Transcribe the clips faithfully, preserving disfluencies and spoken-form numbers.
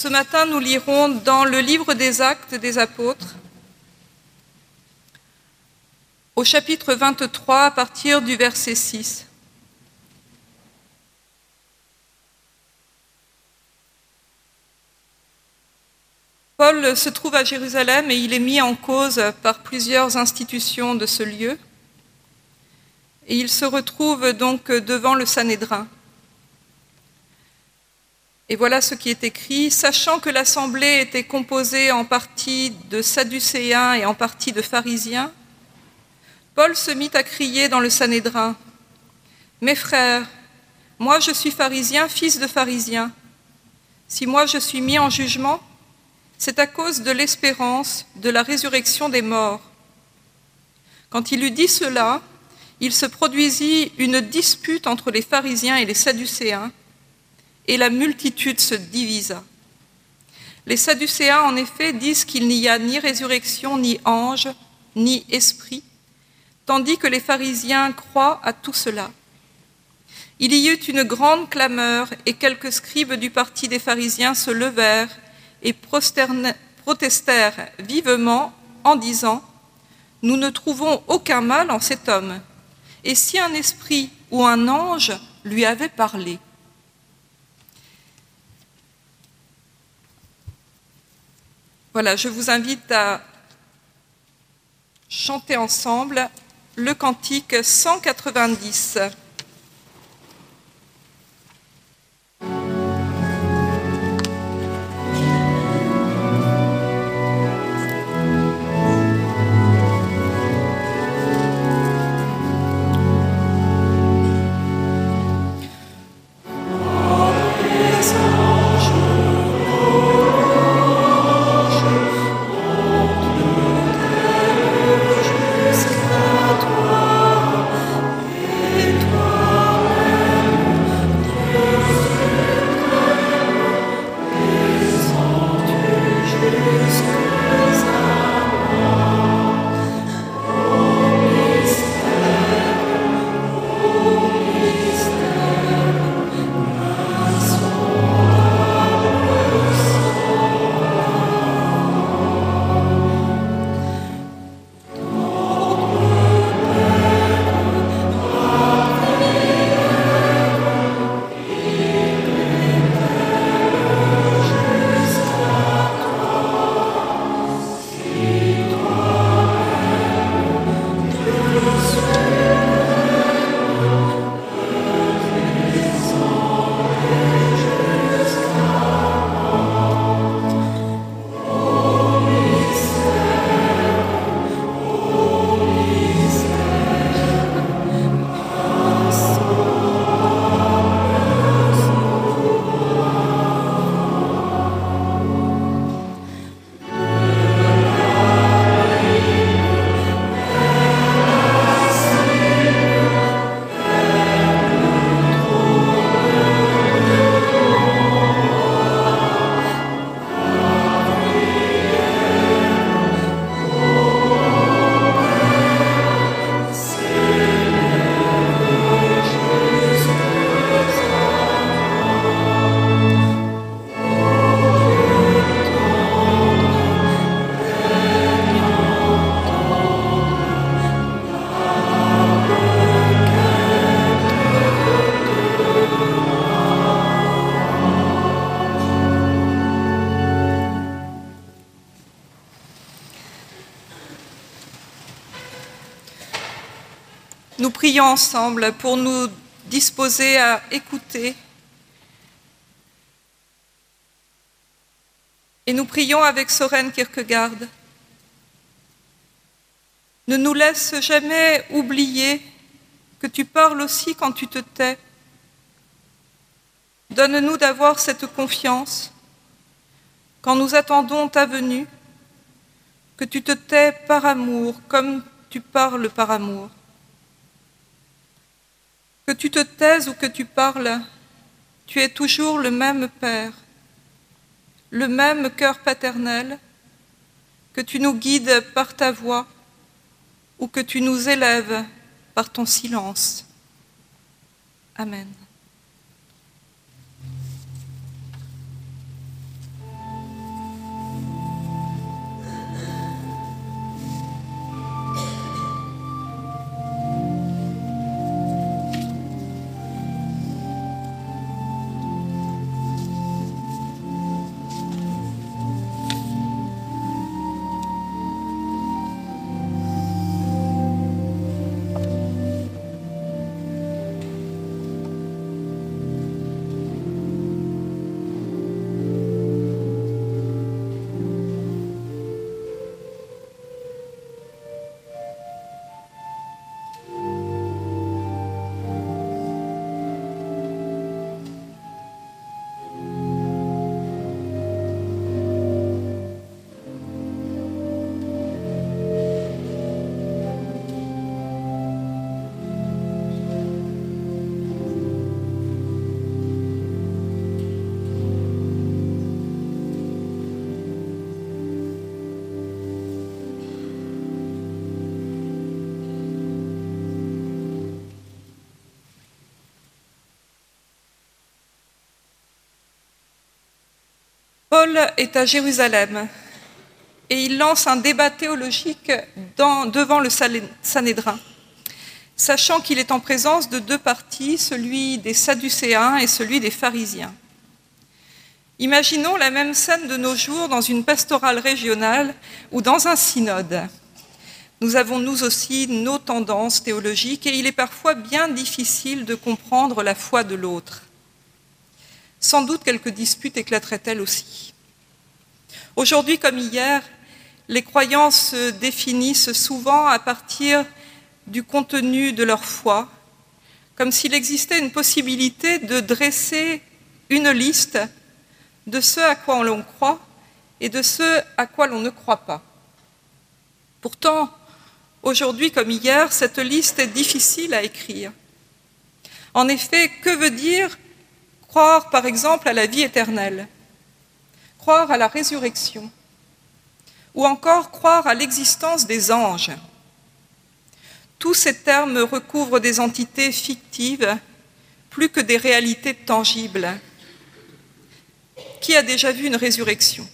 Ce matin, nous lirons dans le livre des Actes des Apôtres, au chapitre vingt-trois, à partir du verset six. Paul se trouve à Jérusalem et il est mis en cause par plusieurs institutions de ce lieu. Et il se retrouve donc devant le Sanhédrin. Et voilà ce qui est écrit. Sachant que l'assemblée était composée en partie de Sadducéens et en partie de pharisiens, Paul se mit à crier dans le Sanhédrin : « Mes frères, moi je suis pharisien, fils de pharisien. Si moi je suis mis en jugement, c'est à cause de l'espérance de la résurrection des morts. » Quand il eut dit cela, il se produisit une dispute entre les pharisiens et les sadducéens, et la multitude se divisa. Les sadducéens, en effet, disent qu'il n'y a ni résurrection, ni ange, ni esprit, tandis que les pharisiens croient à tout cela. Il y eut une grande clameur, et quelques scribes du parti des pharisiens se levèrent et protestèrent vivement en disant : « Nous ne trouvons aucun mal en cet homme. Et si un esprit ou un ange lui avait parlé ?» Voilà, je vous invite à chanter ensemble le cantique cent quatre-vingt-dix. Nous prions ensemble pour nous disposer à écouter. Et nous prions avec Søren Kierkegaard. Ne nous laisse jamais oublier que tu parles aussi quand tu te tais. Donne-nous d'avoir cette confiance quand nous attendons ta venue, que tu te tais par amour comme tu parles par amour. Que tu te taises ou que tu parles, tu es toujours le même Père, le même cœur paternel, que tu nous guides par ta voix ou que tu nous élèves par ton silence. Amen. Paul est à Jérusalem et il lance un débat théologique dans, devant le Sanhédrin, sachant qu'il est en présence de deux partis, celui des Sadducéens et celui des pharisiens. Imaginons la même scène de nos jours dans une pastorale régionale ou dans un synode. Nous avons nous aussi nos tendances théologiques et il est parfois bien difficile de comprendre la foi de l'autre. Sans doute quelques disputes éclateraient-elles aussi. Aujourd'hui comme hier, les croyants se définissent souvent à partir du contenu de leur foi, comme s'il existait une possibilité de dresser une liste de ce à quoi l'on croit et de ce à quoi l'on ne croit pas. Pourtant, aujourd'hui comme hier, cette liste est difficile à écrire. En effet, que veut dire croire par exemple à la vie éternelle, croire à la résurrection, ou encore croire à l'existence des anges? Tous ces termes recouvrent des entités fictives plus que des réalités tangibles. Qui a déjà vu une résurrection?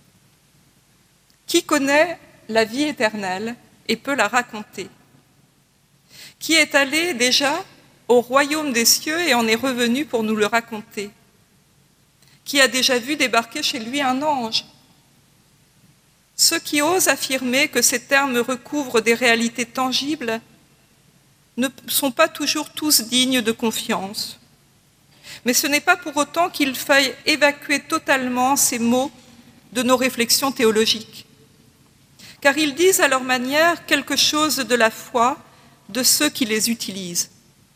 Qui connaît la vie éternelle et peut la raconter? Qui est allé déjà au royaume des cieux et en est revenu pour nous le raconter? Qui a déjà vu débarquer chez lui un ange? Ceux qui osent affirmer que ces termes recouvrent des réalités tangibles ne sont pas toujours tous dignes de confiance. Mais ce n'est pas pour autant qu'il faille évacuer totalement ces mots de nos réflexions théologiques, car ils disent à leur manière quelque chose de la foi de ceux qui les utilisent.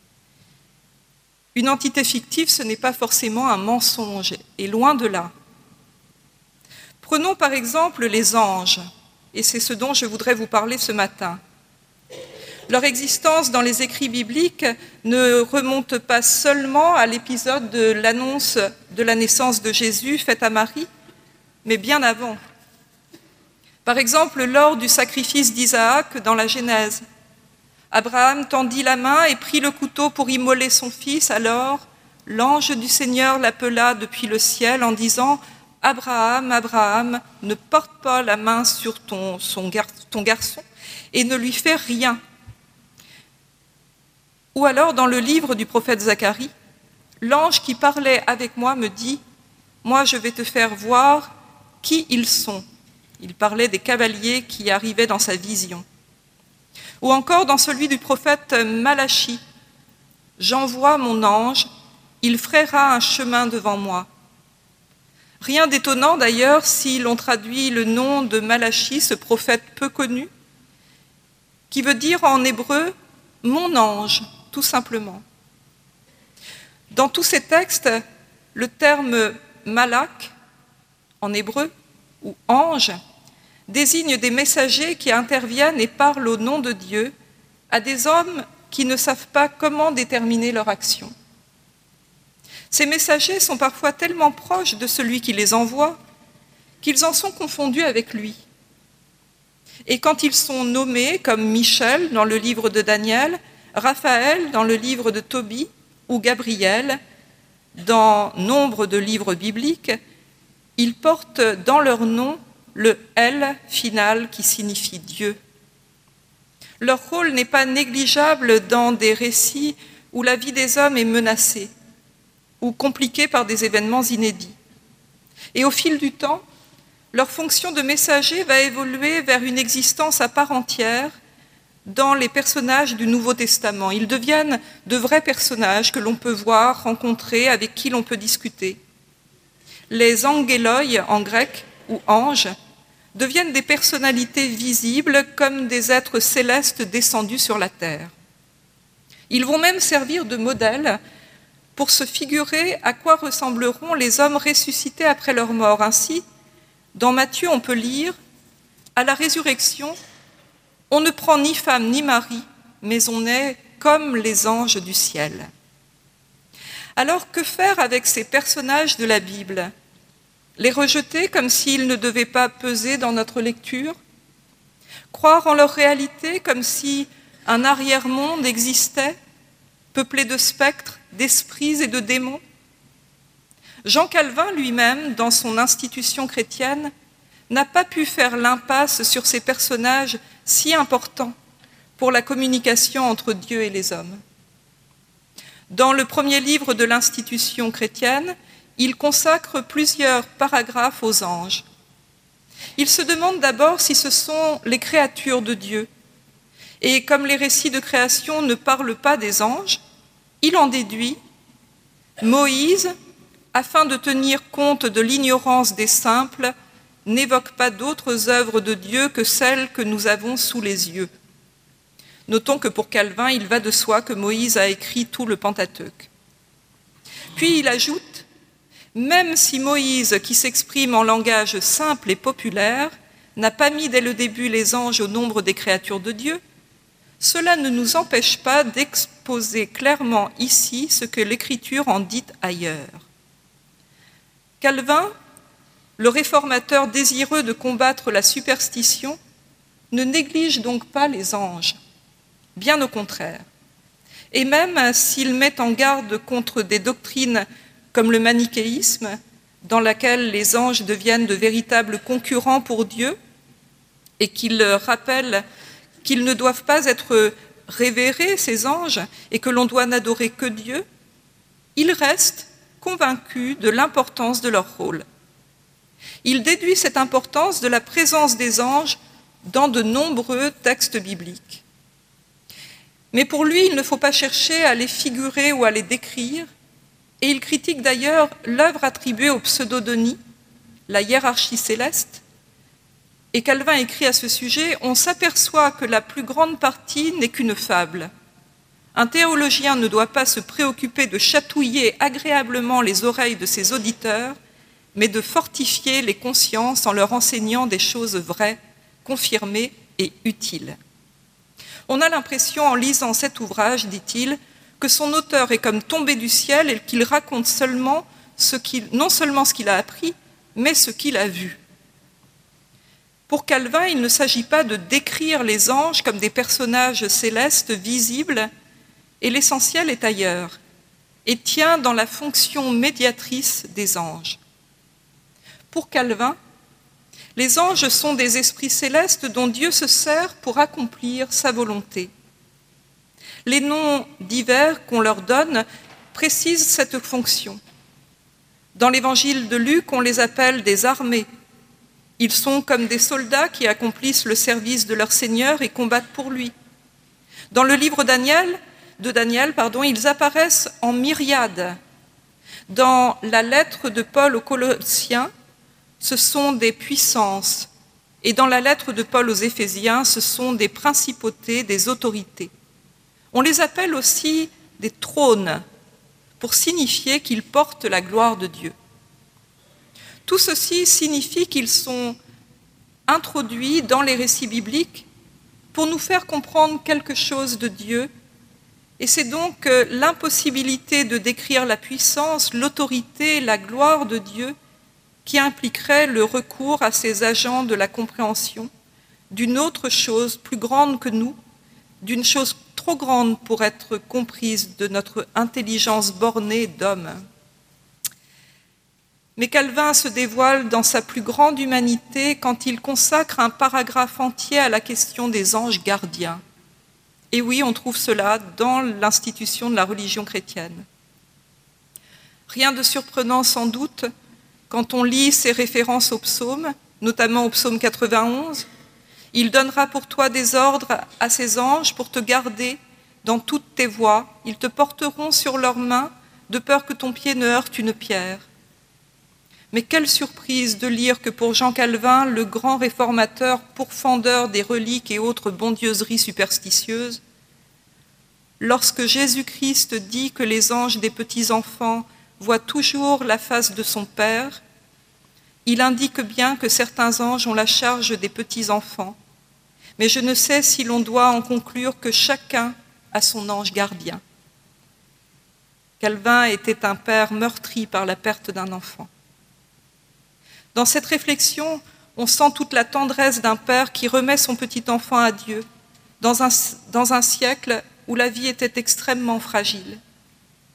Une entité fictive, ce n'est pas forcément un mensonge, et loin de là. Prenons par exemple les anges, et c'est ce dont je voudrais vous parler ce matin. Leur existence dans les écrits bibliques ne remonte pas seulement à l'épisode de l'annonce de la naissance de Jésus faite à Marie, mais bien avant. Par exemple, lors du sacrifice d'Isaac dans la Genèse, Abraham tendit la main et prit le couteau pour immoler son fils. Alors, l'ange du Seigneur l'appela depuis le ciel en disant « Abraham, Abraham, ne porte pas la main sur ton, son gar, ton garçon et ne lui fais rien. » Ou alors, dans le livre du prophète Zacharie, l'ange qui parlait avec moi me dit « Moi, je vais te faire voir qui ils sont. » Il parlait des cavaliers qui arrivaient dans sa vision. Ou encore dans celui du prophète Malachie, « J'envoie mon ange, il frayera un chemin devant moi. » Rien d'étonnant d'ailleurs si l'on traduit le nom de Malachie, ce prophète peu connu, qui veut dire en hébreu « mon ange », tout simplement. Dans tous ces textes, le terme « malak » en hébreu, ou « ange », désigne des messagers qui interviennent et parlent au nom de Dieu à des hommes qui ne savent pas comment déterminer leur action. Ces messagers sont parfois tellement proches de celui qui les envoie qu'ils en sont confondus avec lui. Et quand ils sont nommés comme Michel dans le livre de Daniel, Raphaël dans le livre de Tobie ou Gabriel dans nombre de livres bibliques, ils portent dans leur nom le « El » final qui signifie Dieu. Leur rôle n'est pas négligeable dans des récits où la vie des hommes est menacée ou compliquée par des événements inédits. Et au fil du temps, leur fonction de messager va évoluer vers une existence à part entière dans les personnages du Nouveau Testament. Ils deviennent de vrais personnages que l'on peut voir, rencontrer, avec qui l'on peut discuter. Les angéloi en grec, ou anges, deviennent des personnalités visibles comme des êtres célestes descendus sur la terre. Ils vont même servir de modèle pour se figurer à quoi ressembleront les hommes ressuscités après leur mort. Ainsi, dans Matthieu, on peut lire « À la résurrection, on ne prend ni femme ni mari, mais on est comme les anges du ciel. » Alors, que faire avec ces personnages de la Bible ? Les rejeter comme s'ils ne devaient pas peser dans notre lecture? Croire en leur réalité comme si un arrière-monde existait, peuplé de spectres, d'esprits et de démons? Jean Calvin lui-même, dans son institution chrétienne, n'a pas pu faire l'impasse sur ces personnages si importants pour la communication entre Dieu et les hommes. Dans le premier livre de l'institution chrétienne, il consacre plusieurs paragraphes aux anges. Il se demande d'abord si ce sont les créatures de Dieu. Et comme les récits de création ne parlent pas des anges, il en déduit « Moïse, afin de tenir compte de l'ignorance des simples, n'évoque pas d'autres œuvres de Dieu que celles que nous avons sous les yeux. » Notons que pour Calvin, il va de soi que Moïse a écrit tout le Pentateuque. Puis il ajoute « Même si Moïse, qui s'exprime en langage simple et populaire, n'a pas mis dès le début les anges au nombre des créatures de Dieu, cela ne nous empêche pas d'exposer clairement ici ce que l'Écriture en dit ailleurs. » Calvin, le réformateur désireux de combattre la superstition, ne néglige donc pas les anges, bien au contraire. Et même s'il met en garde contre des doctrines comme le manichéisme, dans laquelle les anges deviennent de véritables concurrents pour Dieu, et qu'il rappelle qu'ils ne doivent pas être révérés, ces anges, et que l'on doit n'adorer que Dieu, il reste convaincu de l'importance de leur rôle. Il déduit cette importance de la présence des anges dans de nombreux textes bibliques. Mais pour lui, il ne faut pas chercher à les figurer ou à les décrire, et il critique d'ailleurs l'œuvre attribuée au pseudo-Denis, la hiérarchie céleste, et Calvin écrit à ce sujet « On s'aperçoit que la plus grande partie n'est qu'une fable. Un théologien ne doit pas se préoccuper de chatouiller agréablement les oreilles de ses auditeurs, mais de fortifier les consciences en leur enseignant des choses vraies, confirmées et utiles. » On a l'impression, en lisant cet ouvrage, dit-il, que son auteur est comme tombé du ciel et qu'il raconte seulement ce qu'il, non seulement ce qu'il a appris, mais ce qu'il a vu. Pour Calvin, il ne s'agit pas de décrire les anges comme des personnages célestes visibles, et l'essentiel est ailleurs, et tient dans la fonction médiatrice des anges. Pour Calvin, les anges sont des esprits célestes dont Dieu se sert pour accomplir sa volonté. Les noms divers qu'on leur donne précisent cette fonction. Dans l'évangile de Luc, on les appelle des armées. Ils sont comme des soldats qui accomplissent le service de leur Seigneur et combattent pour lui. Dans le livre Daniel, de Daniel, pardon, ils apparaissent en myriades. Dans la lettre de Paul aux Colossiens, ce sont des puissances. Et dans la lettre de Paul aux Éphésiens, ce sont des principautés, des autorités. On les appelle aussi des trônes, pour signifier qu'ils portent la gloire de Dieu. Tout ceci signifie qu'ils sont introduits dans les récits bibliques pour nous faire comprendre quelque chose de Dieu. Et c'est donc l'impossibilité de décrire la puissance, l'autorité, la gloire de Dieu qui impliquerait le recours à ces agents de la compréhension d'une autre chose plus grande que nous, d'une chose trop grande pour être comprise de notre intelligence bornée d'homme. Mais Calvin se dévoile dans sa plus grande humanité quand il consacre un paragraphe entier à la question des anges gardiens. Et oui, on trouve cela dans l'institution de la religion chrétienne. Rien de surprenant sans doute quand on lit ces références aux psaumes, notamment au psaume quatre-vingt-onze. Il donnera pour toi des ordres à ses anges pour te garder dans toutes tes voies. Ils te porteront sur leurs mains de peur que ton pied ne heurte une pierre. Mais quelle surprise de lire que pour Jean Calvin, le grand réformateur pourfendeur des reliques et autres bondieuseries superstitieuses, lorsque Jésus-Christ dit que les anges des petits-enfants voient toujours la face de son Père, il indique bien que certains anges ont la charge des petits-enfants, mais je ne sais si l'on doit en conclure que chacun a son ange gardien. Calvin était un père meurtri par la perte d'un enfant. Dans cette réflexion, on sent toute la tendresse d'un père qui remet son petit enfant à Dieu dans un, dans un siècle où la vie était extrêmement fragile.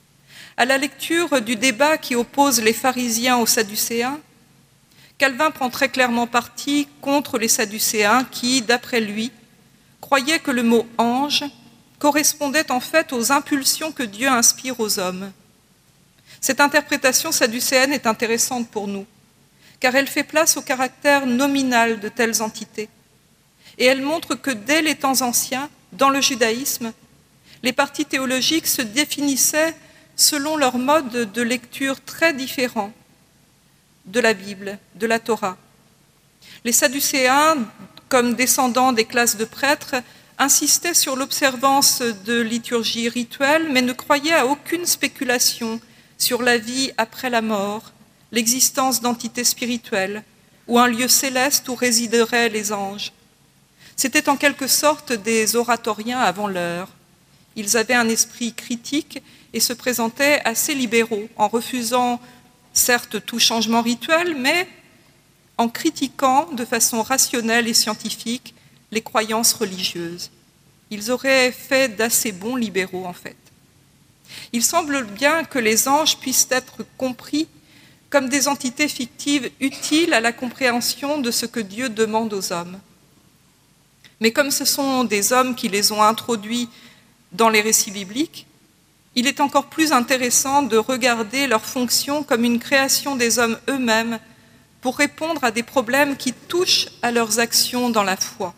À la lecture du débat qui oppose les pharisiens aux sadducéens, Calvin prend très clairement parti contre les sadducéens qui, d'après lui, croyaient que le mot « ange » correspondait en fait aux impulsions que Dieu inspire aux hommes. Cette interprétation sadducéenne est intéressante pour nous, car elle fait place au caractère nominal de telles entités. Et elle montre que dès les temps anciens, dans le judaïsme, les partis théologiques se définissaient selon leur mode de lecture très différent de la Bible, de la Torah. Les sadducéens, comme descendants des classes de prêtres, insistaient sur l'observance de liturgies rituelles, mais ne croyaient à aucune spéculation sur la vie après la mort, l'existence d'entités spirituelles, ou un lieu céleste où résideraient les anges. C'étaient en quelque sorte des oratoriens avant l'heure. Ils avaient un esprit critique et se présentaient assez libéraux, en refusant certes tout changement rituel, mais en critiquant de façon rationnelle et scientifique les croyances religieuses. Ils auraient fait d'assez bons libéraux, en fait. Il semble bien que les anges puissent être compris comme des entités fictives utiles à la compréhension de ce que Dieu demande aux hommes. Mais comme ce sont des hommes qui les ont introduits dans les récits bibliques, il est encore plus intéressant de regarder leur fonction comme une création des hommes eux-mêmes pour répondre à des problèmes qui touchent à leurs actions dans la foi.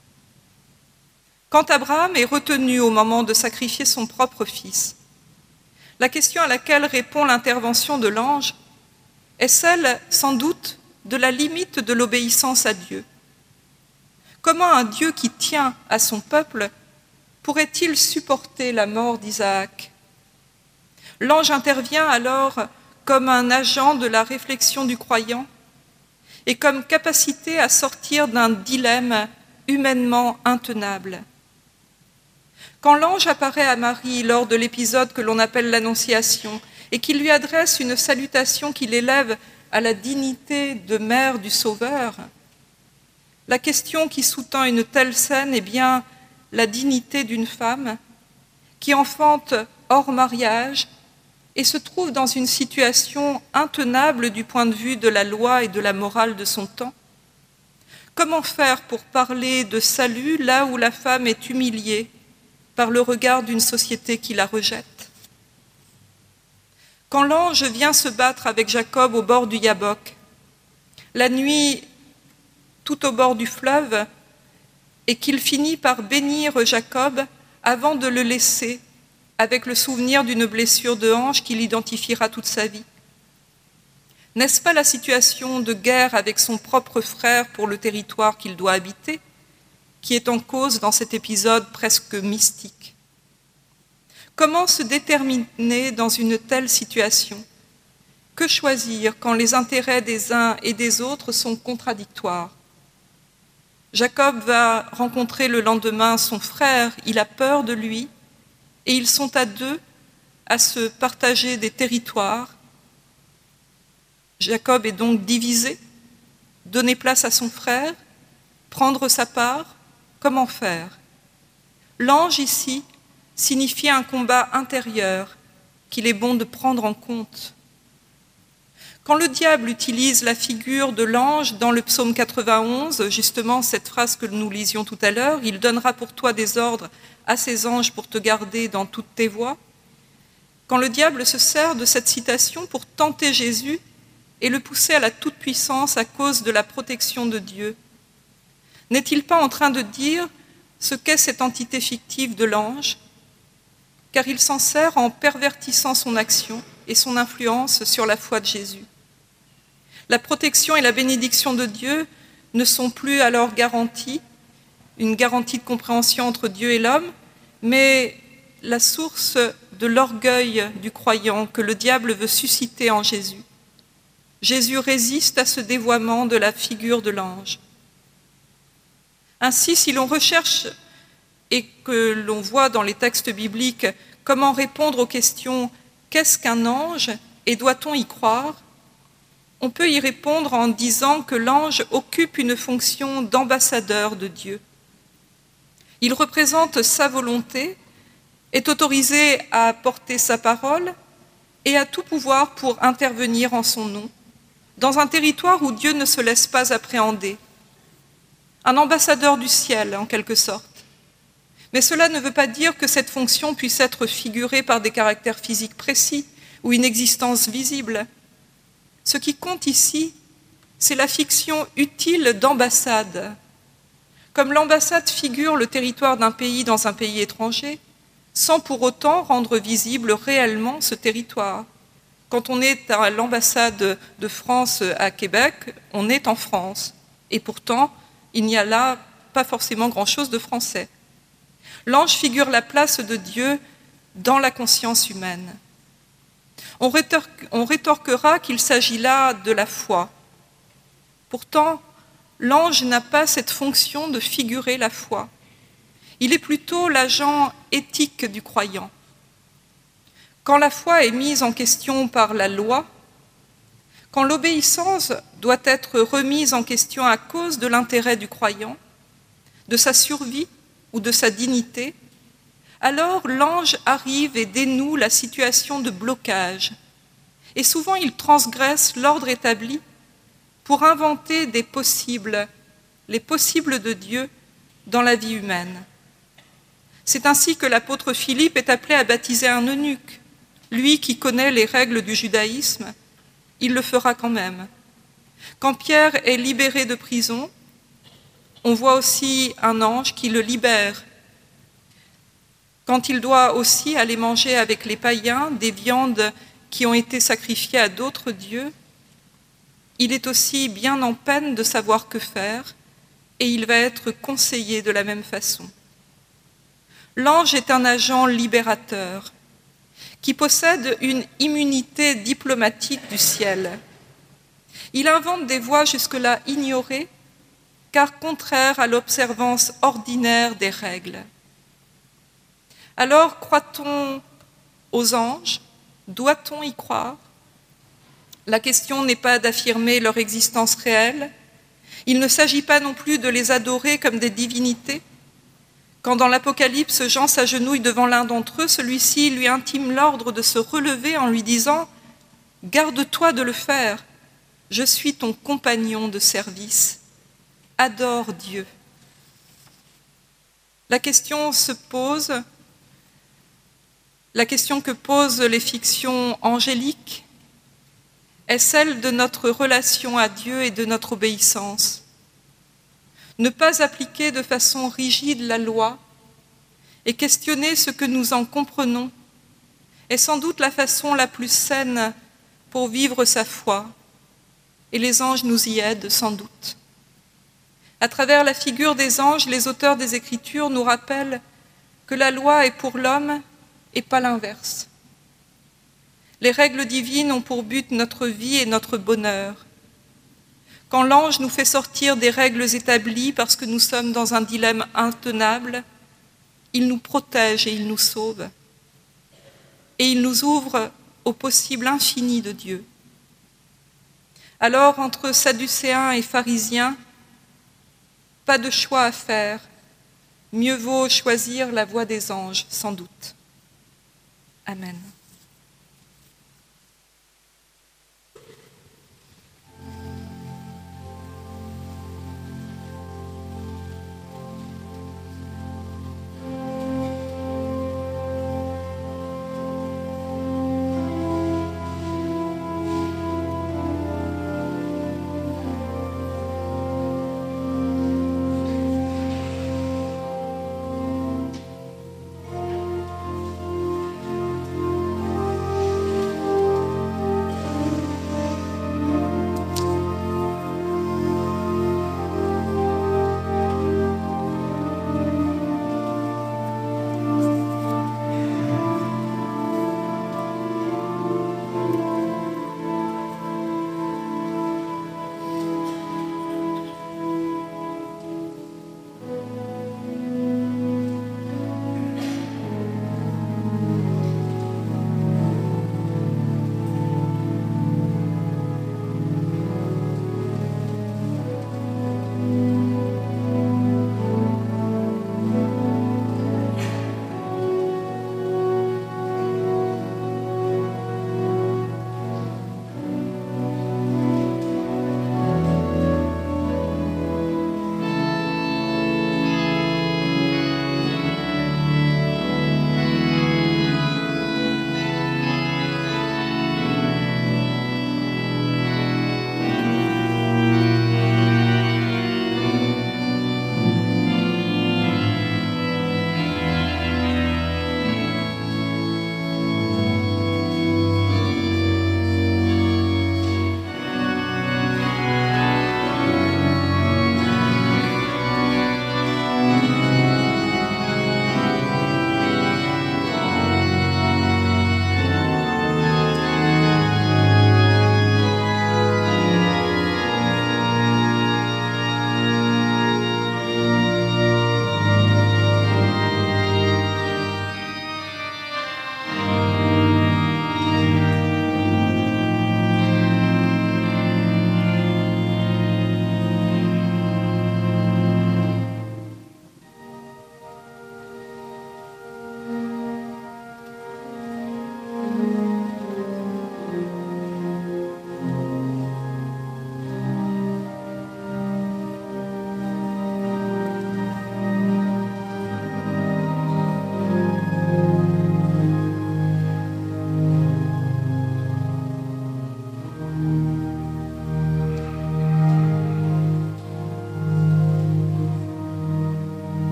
Quand Abraham est retenu au moment de sacrifier son propre fils, la question à laquelle répond l'intervention de l'ange est celle, sans doute, de la limite de l'obéissance à Dieu. Comment un Dieu qui tient à son peuple pourrait-il supporter la mort d'Isaac ? L'ange intervient alors comme un agent de la réflexion du croyant et comme capacité à sortir d'un dilemme humainement intenable. Quand l'ange apparaît à Marie lors de l'épisode que l'on appelle l'Annonciation et qu'il lui adresse une salutation qui l'élève à la dignité de mère du Sauveur, la question qui sous-tend une telle scène est bien la dignité d'une femme qui enfante hors mariage et se trouve dans une situation intenable du point de vue de la loi et de la morale de son temps. Comment faire pour parler de salut là où la femme est humiliée par le regard d'une société qui la rejette ? Quand l'ange vient se battre avec Jacob au bord du Yabok, la nuit tout au bord du fleuve, et qu'il finit par bénir Jacob avant de le laisser, avec le souvenir d'une blessure de hanche qu'il identifiera toute sa vie. N'est-ce pas la situation de guerre avec son propre frère pour le territoire qu'il doit habiter, qui est en cause dans cet épisode presque mystique ? Comment se déterminer dans une telle situation ? Que choisir quand les intérêts des uns et des autres sont contradictoires ? Jacob va rencontrer le lendemain son frère, il a peur de lui, et ils sont à deux à se partager des territoires. Jacob est donc divisé, donner place à son frère, prendre sa part, comment faire ? L'ange ici signifie un combat intérieur qu'il est bon de prendre en compte. Quand le diable utilise la figure de l'ange dans le psaume quatre-vingt-onze, justement cette phrase que nous lisions tout à l'heure, « Il donnera pour toi des ordres à ses anges pour te garder dans toutes tes voies », quand le diable se sert de cette citation pour tenter Jésus et le pousser à la toute-puissance à cause de la protection de Dieu, n'est-il pas en train de dire ce qu'est cette entité fictive de l'ange, car il s'en sert en pervertissant son action et son influence sur la foi de Jésus. La protection et la bénédiction de Dieu ne sont plus alors garanties, une garantie de compréhension entre Dieu et l'homme, mais la source de l'orgueil du croyant que le diable veut susciter en Jésus. Jésus résiste à ce dévoiement de la figure de l'ange. Ainsi, si l'on recherche et que l'on voit dans les textes bibliques comment répondre aux questions « Qu'est-ce qu'un ange et doit-on y croire ?», on peut y répondre en disant que l'ange occupe une fonction d'ambassadeur de Dieu. Il représente sa volonté, est autorisé à porter sa parole et a tout pouvoir pour intervenir en son nom, dans un territoire où Dieu ne se laisse pas appréhender. Un ambassadeur du ciel, en quelque sorte. Mais cela ne veut pas dire que cette fonction puisse être figurée par des caractères physiques précis ou une existence visible. Ce qui compte ici, c'est la fiction utile d'ambassade. Comme l'ambassade figure le territoire d'un pays dans un pays étranger, sans pour autant rendre visible réellement ce territoire. Quand on est à l'ambassade de France à Québec, on est en France. Et pourtant, il n'y a là pas forcément grand-chose de français. L'ange figure la place de Dieu dans la conscience humaine. On rétorquera qu'il s'agit là de la foi. Pourtant, l'ange n'a pas cette fonction de figurer la foi. Il est plutôt l'agent éthique du croyant. Quand la foi est mise en question par la loi, quand l'obéissance doit être remise en question à cause de l'intérêt du croyant, de sa survie ou de sa dignité, alors l'ange arrive et dénoue la situation de blocage. Et souvent il transgresse l'ordre établi pour inventer des possibles, les possibles de Dieu dans la vie humaine. C'est ainsi que l'apôtre Philippe est appelé à baptiser un eunuque. Lui qui connaît les règles du judaïsme, il le fera quand même. Quand Pierre est libéré de prison, on voit aussi un ange qui le libère. Quand il doit aussi aller manger avec les païens des viandes qui ont été sacrifiées à d'autres dieux, il est aussi bien en peine de savoir que faire et il va être conseillé de la même façon. L'ange est un agent libérateur qui possède une immunité diplomatique du ciel. Il invente des voies jusque-là ignorées, car contraires à l'observance ordinaire des règles. Alors, croit-on aux anges? Doit-on y croire? La question n'est pas d'affirmer leur existence réelle. Il ne s'agit pas non plus de les adorer comme des divinités. Quand dans l'Apocalypse, Jean s'agenouille devant l'un d'entre eux, celui-ci lui intime l'ordre de se relever en lui disant « Garde-toi de le faire, je suis ton compagnon de service, adore Dieu. » La question se pose, la question que posent les fictions angéliques est celle de notre relation à Dieu et de notre obéissance. Ne pas appliquer de façon rigide la loi et questionner ce que nous en comprenons est sans doute la façon la plus saine pour vivre sa foi, et les anges nous y aident sans doute. À travers la figure des anges, les auteurs des Écritures nous rappellent que la loi est pour l'homme et pas l'inverse. Les règles divines ont pour but notre vie et notre bonheur. Quand l'ange nous fait sortir des règles établies parce que nous sommes dans un dilemme intenable, il nous protège et il nous sauve. Et il nous ouvre au possible infini de Dieu. Alors, entre sadducéens et pharisiens, pas de choix à faire. Mieux vaut choisir la voie des anges, sans doute. Amen.